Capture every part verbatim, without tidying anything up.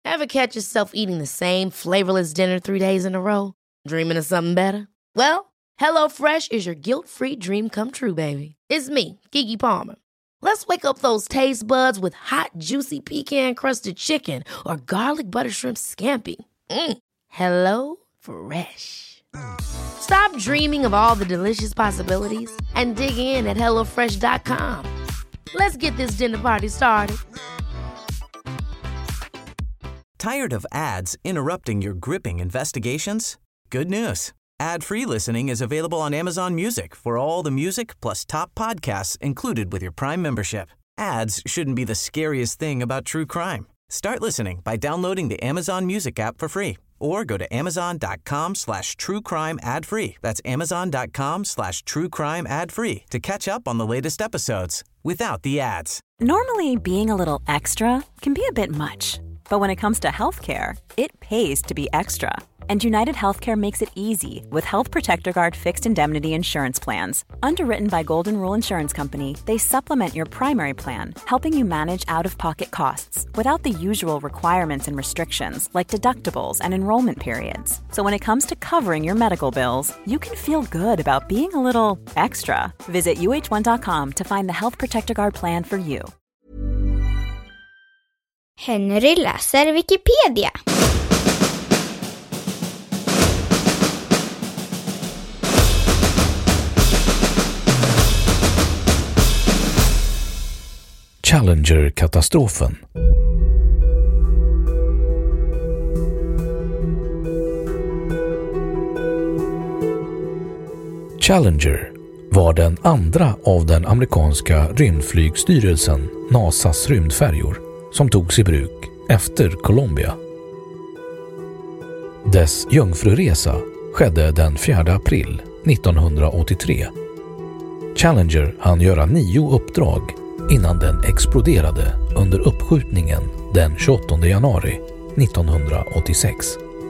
Ever catch yourself eating the same flavorless dinner three days in a row? Dreaming of something better? Well, HelloFresh is your guilt-free dream come true, baby. It's me, Keke Palmer. Let's wake up those taste buds with hot, juicy pecan-crusted chicken or garlic butter shrimp scampi. Mm. Hello Fresh. Stop dreaming of all the delicious possibilities and dig in at hello fresh dot com. Let's get this dinner party started. Tired of ads interrupting your gripping investigations? Good news. Ad-free listening is available on Amazon Music for all the music plus top podcasts included with your Prime membership. Ads shouldn't be the scariest thing about true crime. Start listening by downloading the Amazon Music app for free or go to amazon.com slash true crime ad free. That's amazon.com slash true crime ad free to catch up on the latest episodes without the ads. Normally, being a little extra can be a bit much. But when it comes to healthcare, it pays to be extra. And United Healthcare makes it easy with Health Protector Guard fixed indemnity insurance plans. Underwritten by Golden Rule Insurance Company, they supplement your primary plan, helping you manage out-of-pocket costs without the usual requirements and restrictions like deductibles and enrollment periods. So when it comes to covering your medical bills, you can feel good about being a little extra. Visit U H one dot com to find the Health Protector Guard plan for you. Henry läser Wikipedia. Challenger-katastrofen. Challenger var den andra av den amerikanska rymdflygstyrelsen NASAs rymdfärjor som togs i bruk efter Columbia. Dess jungfruresa skedde den fjärde april nittonhundraåttiotre. Challenger hann göra nio uppdrag innan den exploderade under uppskjutningen den tjugoåttonde januari nittonhundraåttiosex.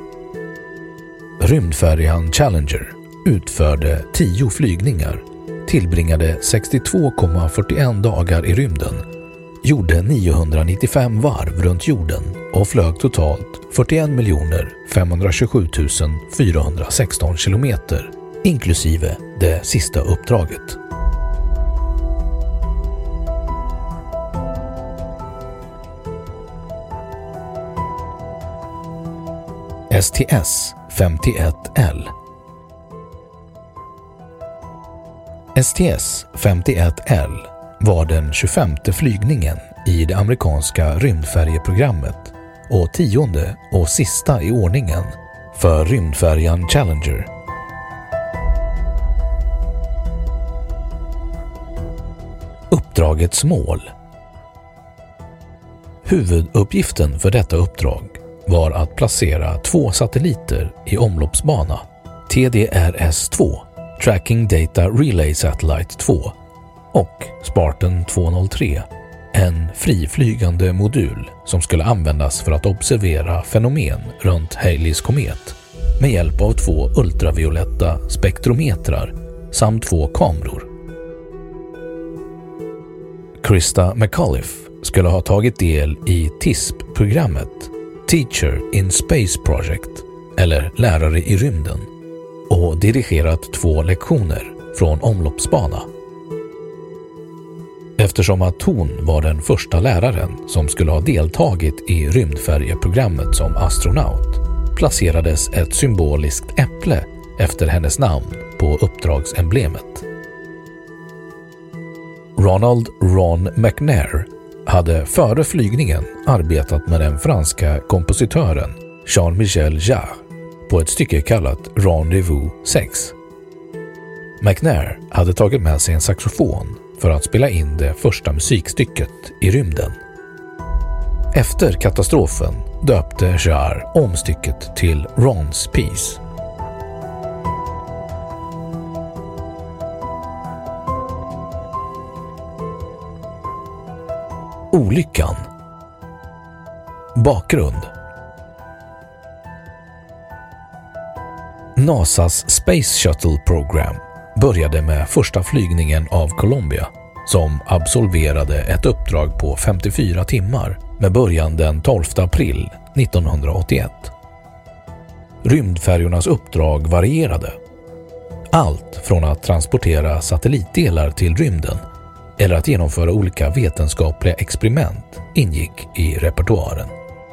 Rymdfärjan Challenger utförde tio flygningar, tillbringade sextiotvå komma fyrtioen dagar i rymden, gjorde niohundranittiofem varv runt jorden och flög totalt fyrtioen miljoner femhundratjugosju tusen fyrahundrasexton kilometer, inklusive det sista uppdraget. S T S femtioett L. S T S femtioett L var den tjugofemte flygningen i det amerikanska rymdfärjeprogrammet och tionde och sista i ordningen för rymdfärjan Challenger. Uppdragets mål. Huvuduppgiften för detta uppdrag var att placera två satelliter i omloppsbana, T D R S två, Tracking Data Relay Satellite två, och Spartan tvåhundratre, en friflygande modul som skulle användas för att observera fenomen runt Haleys komet med hjälp av två ultravioletta spektrometrar samt två kameror. Krista McAuliffe skulle ha tagit del i T I S P-programmet Teacher in Space Project, eller lärare i rymden, och dirigerat två lektioner från omloppsbana. Eftersom att hon var den första läraren som skulle ha deltagit i rymdfärjeprogrammet som astronaut, placerades ett symboliskt äpple efter hennes namn på uppdragsemblemet. Ronald Ron McNair hade före flygningen arbetat med den franska kompositören Jean-Michel Jarre på ett stycke kallat Rendezvous sex. McNair hade tagit med sig en saxofon för att spela in det första musikstycket i rymden. Efter katastrofen döpte Jarre om stycket till Ron's Piece. Olyckan. Bakgrund. NASAs Space Shuttle Program började med första flygningen av Columbia, som absolverade ett uppdrag på femtiofyra timmar med början den tolfte april nittonhundraåttioett. Rymdfärjornas uppdrag varierade. Allt från att transportera satellitdelar till rymden eller att genomföra olika vetenskapliga experiment ingick i repertoaren.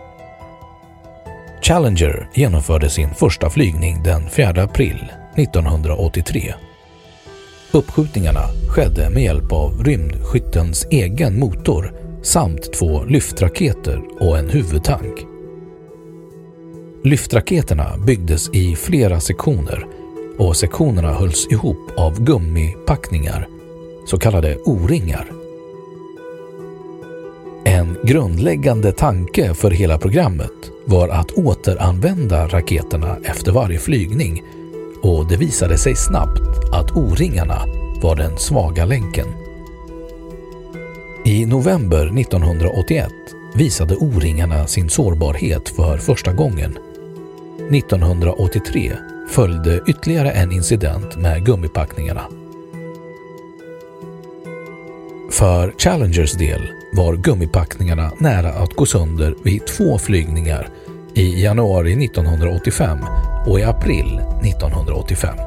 Challenger genomförde sin första flygning den fjärde april nittonhundraåttiotre. Uppskjutningarna skedde med hjälp av rymdskyttens egen motor samt två lyftraketer och en huvudtank. Lyftraketerna byggdes i flera sektioner och sektionerna hölls ihop av gummipackningar, så kallade O-ringar. En grundläggande tanke för hela programmet var att återanvända raketerna efter varje flygning, och det visade sig snabbt att O-ringarna var den svaga länken. I november nittonhundraåttioett visade O-ringarna sin sårbarhet för första gången. nittonhundraåttiotre följde ytterligare en incident med gummipackningarna. För Challengers del var gummipackningarna nära att gå sönder vid två flygningar i januari nittonhundraåttiofem och i april nittonhundraåttiofem.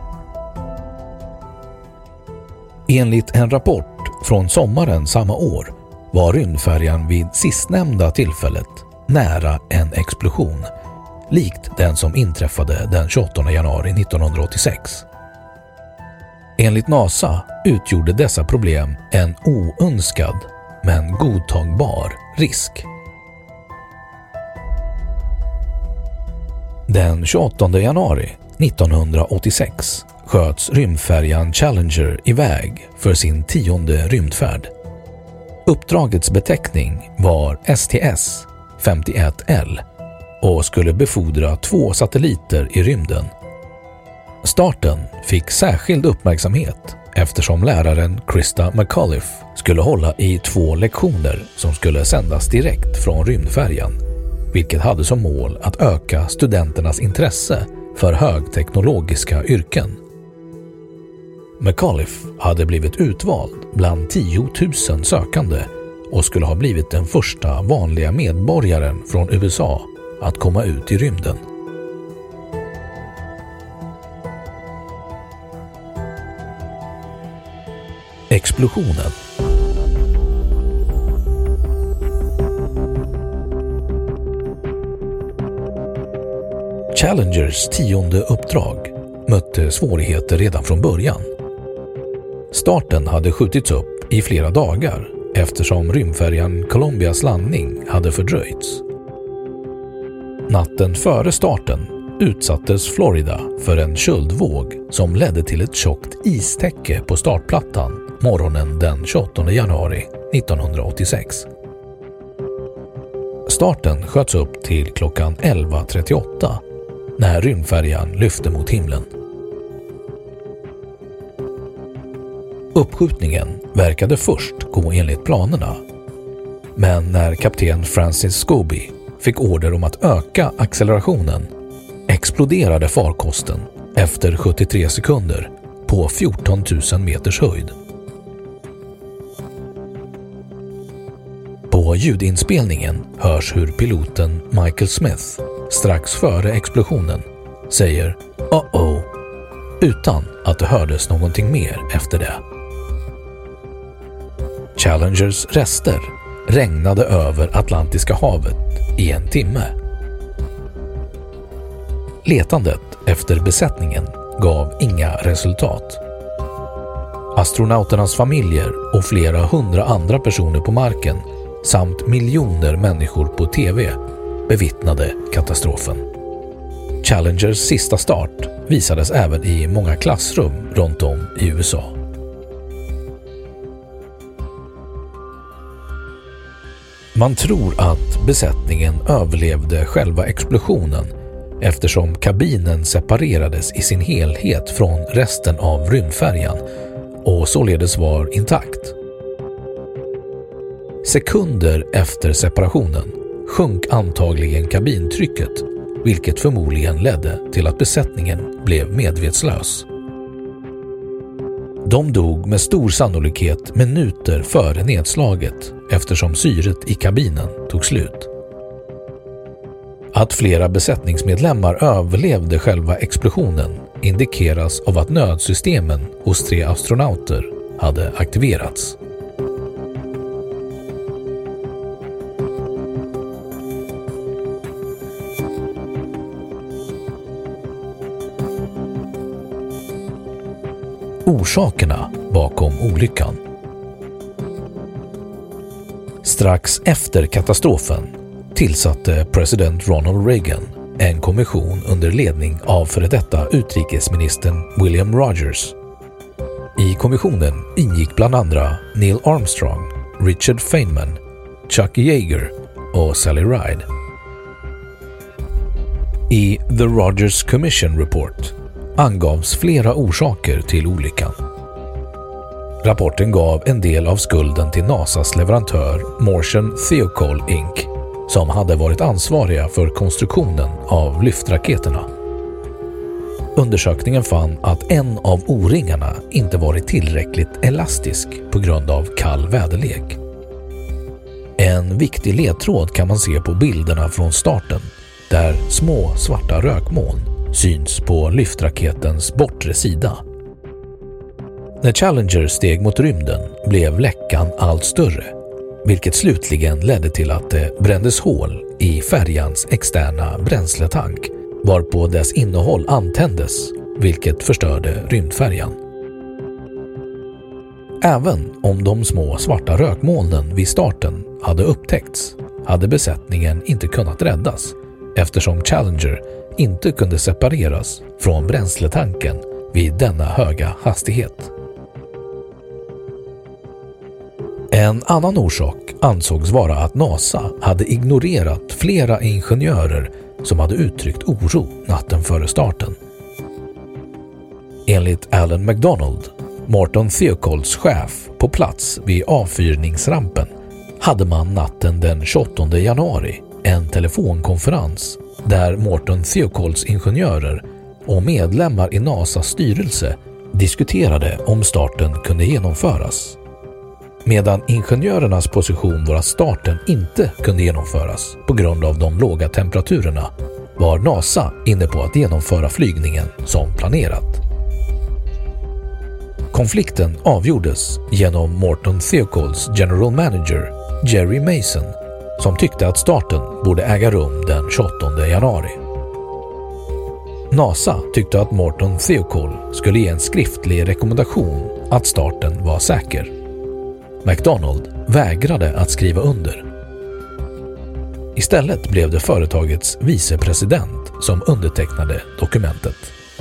Enligt en rapport från sommaren samma år var rymdfärjan vid sistnämnda tillfället nära en explosion, likt den som inträffade den tjugoåttonde januari nittonhundraåttiosex. Enligt NASA utgjorde dessa problem en oönskad men godtagbar risk. Den tjugoåttonde januari nittonhundraåttiosex sköts rymdfärjan Challenger iväg för sin tionde rymdfärd. Uppdragets beteckning var S T S femtioett L och skulle befordra två satelliter i rymden. Starten fick särskild uppmärksamhet eftersom läraren Krista McAuliffe skulle hålla i två lektioner som skulle sändas direkt från rymdfärjan, vilket hade som mål att öka studenternas intresse för högteknologiska yrken. McAuliffe hade blivit utvald bland tio tusen sökande och skulle ha blivit den första vanliga medborgaren från U S A att komma ut i rymden. Explosionen. Challengers tionde uppdrag mötte svårigheter redan från början. Starten hade skjutits upp i flera dagar eftersom rymdfärjan Columbias landning hade fördröjts. Natten före starten utsattes Florida för en köldvåg som ledde till ett tjockt istäcke på startplattan morgonen den tjugoåttonde januari nittonhundraåttiosex. Starten sköts upp till klockan elva trettioåtta när rymdfärjan lyfte mot himlen. Uppskjutningen verkade först gå enligt planerna, men när kapten Francis Scobie fick order om att öka accelerationen exploderade farkosten efter sjuttiotre sekunder på fjorton tusen meters höjd. På ljudinspelningen hörs hur piloten Michael Smith strax före explosionen säger "Uh-oh" utan att det hördes någonting mer efter det. Challengers rester regnade över Atlantiska havet i en timme. Letandet efter besättningen gav inga resultat. Astronauternas familjer och flera hundra andra personer på marken samt miljoner människor på tv bevittnade katastrofen. Challengers sista start visades även i många klassrum runt om i U S A. Man tror att besättningen överlevde själva explosionen eftersom kabinen separerades i sin helhet från resten av rymdfärjan och således var intakt. Sekunder efter separationen sjönk antagligen kabintrycket, vilket förmodligen ledde till att besättningen blev medvetslös. De dog med stor sannolikhet minuter före nedslaget eftersom syret i kabinen tog slut. Att flera besättningsmedlemmar överlevde själva explosionen indikeras av att nödsystemen hos tre astronauter hade aktiverats. Orsakerna bakom olyckan. Strax efter katastrofen tillsatte president Ronald Reagan en kommission under ledning av före detta utrikesministern William Rogers. I kommissionen ingick bland andra Neil Armstrong, Richard Feynman, Chuck Yeager och Sally Ride. I The Rogers Commission Report angavs flera orsaker till olyckan. Rapporten gav en del av skulden till NASAs leverantör Motion Thiokol Incorporated som hade varit ansvariga för konstruktionen av lyftraketerna. Undersökningen fann att en av O-ringarna inte varit tillräckligt elastisk på grund av kall väderlek. En viktig ledtråd kan man se på bilderna från starten där små svarta rökmoln syns på lyftraketens bortre sida. När Challenger steg mot rymden blev läckan allt större, vilket slutligen ledde till att det brändes hål i färjans externa bränsletank, varpå dess innehåll antändes, vilket förstörde rymdfärjan. Även om de små svarta rökmolnen vid starten hade upptäckts, hade besättningen inte kunnat räddas eftersom Challenger inte kunde separeras från bränsletanken vid denna höga hastighet. En annan orsak ansågs vara att NASA hade ignorerat flera ingenjörer som hade uttryckt oro natten före starten. Enligt Alan McDonald, Morton Thiokols chef på plats vid avfyrningsrampen, hade man natten den tjugoåttonde januari en telefonkonferens där Morton Thiokols ingenjörer och medlemmar i NASAs styrelse diskuterade om starten kunde genomföras. Medan ingenjörernas position var att starten inte kunde genomföras på grund av de låga temperaturerna, var NASA inne på att genomföra flygningen som planerat. Konflikten avgjordes genom Morton Thiokols general manager Jerry Mason, som tyckte att starten borde äga rum den tjugoåttonde januari. NASA tyckte att Morton Thiokol skulle ge en skriftlig rekommendation att starten var säker. McDonald vägrade att skriva under. Istället blev det företagets vicepresident som undertecknade dokumentet.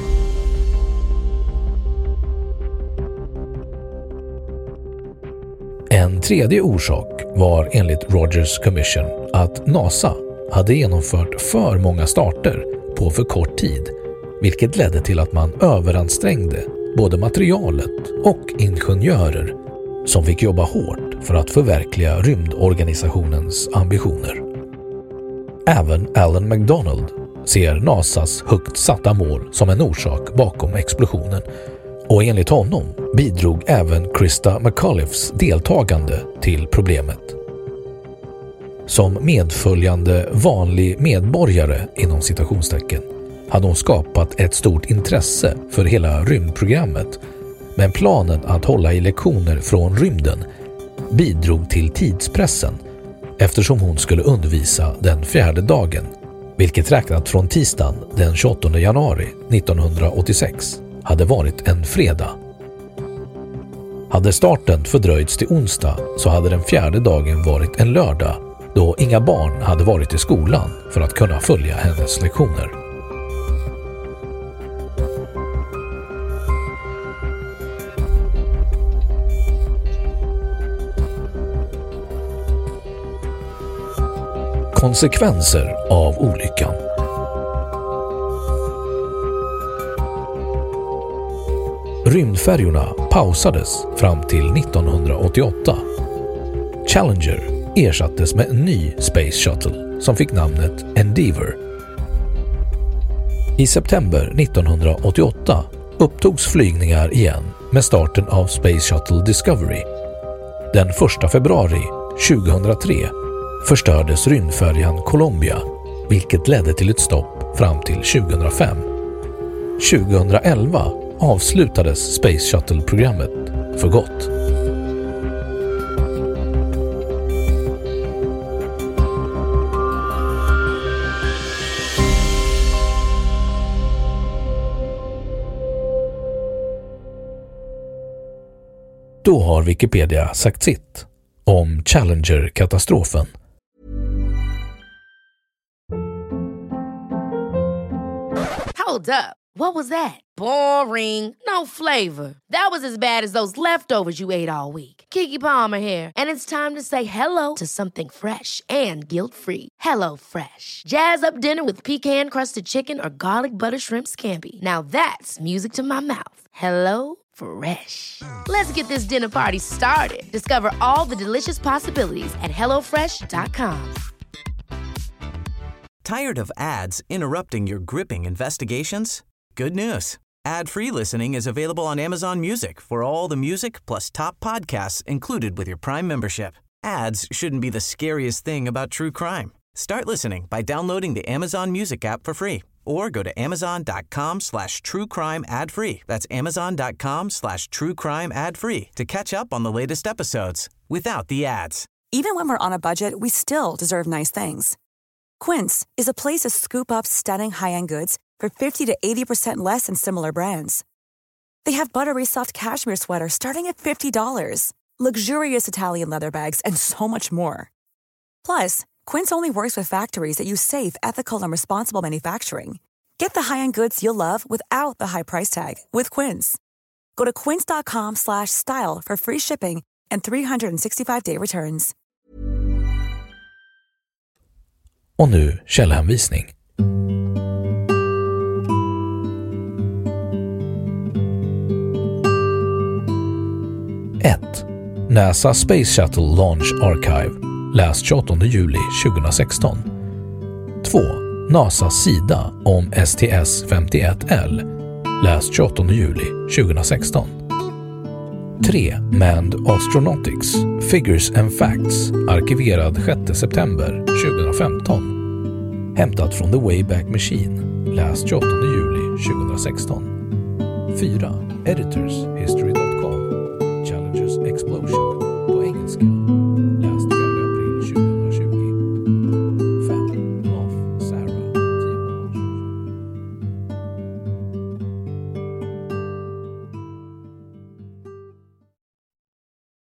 En tredje orsak var enligt Rogers Commission att NASA hade genomfört för många starter på för kort tid, vilket ledde till att man överansträngde både materialet och ingenjörer som fick jobba hårt för att förverkliga rymdorganisationens ambitioner. Även Alan McDonald ser NASAs högt satta mål som en orsak bakom explosionen, och enligt honom bidrog även Krista McAuliffes deltagande till problemet. Som medföljande vanlig medborgare inom citationstecken hade hon skapat ett stort intresse för hela rymdprogrammet, men planen att hålla i lektioner från rymden bidrog till tidspressen eftersom hon skulle undervisa den fjärde dagen, vilket räknat från tisdagen den tjugoåttonde januari nittonhundraåttiosex hade varit en fredag. Hade starten fördröjts till onsdag så hade den fjärde dagen varit en lördag, då inga barn hade varit i skolan för att kunna följa hennes lektioner. Konsekvenser av olyckan. Rymdfärjorna pausades fram till nittonhundraåttioåtta. Challenger ersattes med en ny Space Shuttle som fick namnet Endeavour. I september nittonhundraåttioåtta upptogs flygningar igen med starten av Space Shuttle Discovery. Den första februari tjugohundratre förstördes rymdfärjan Columbia vilket ledde till ett stopp fram till tjugohundrafem. tjugohundraelva avslutades Space Shuttle-programmet för gott. Då har Wikipedia sagt sitt om Challenger-katastrofen. Hold up. What was that? Boring. No flavor. That was as bad as those leftovers you ate all week. Keke Palmer here, and it's time to say hello to something fresh and guilt-free. Hello Fresh. Jazz up dinner with pecan-crusted chicken or garlic butter shrimp scampi. Now that's music to my mouth. Hello Fresh. Let's get this dinner party started. Discover all the delicious possibilities at hello fresh dot com. Tired of ads interrupting your gripping investigations? Good news. Ad-free listening is available on Amazon Music for all the music plus top podcasts included with your Prime membership. Ads shouldn't be the scariest thing about true crime. Start listening by downloading the Amazon Music app for free or go to amazon.com slash true crime ad free. That's amazon.com slash true crime ad free to catch up on the latest episodes without the ads. Even when we're on a budget, we still deserve nice things. Quince is a place to scoop up stunning high-end goods for fifty to eighty percent less than similar brands. They have buttery soft cashmere sweaters starting at fifty dollars, luxurious Italian leather bags, and so much more. Plus, Quince only works with factories that use safe, ethical, and responsible manufacturing. Get the high-end goods you'll love without the high price tag with Quince. Go to quince.com slash style for free shipping and three sixty-five day returns. Och nu källhänvisning. ett. NASA Space Shuttle Launch Archive. Läst tjugoåttonde juli tjugohundrasexton. två. NASAs sida om S T S femtioett L. Läst tjugoåttonde juli tjugohundrasexton. tre. Manned Astronautics. Figures and Facts. Arkiverad sjätte september tjugohundrafemton. Hämtat från The Wayback Machine. Läst tjugoåttonde juli tjugohundrasexton. fyra. Editors History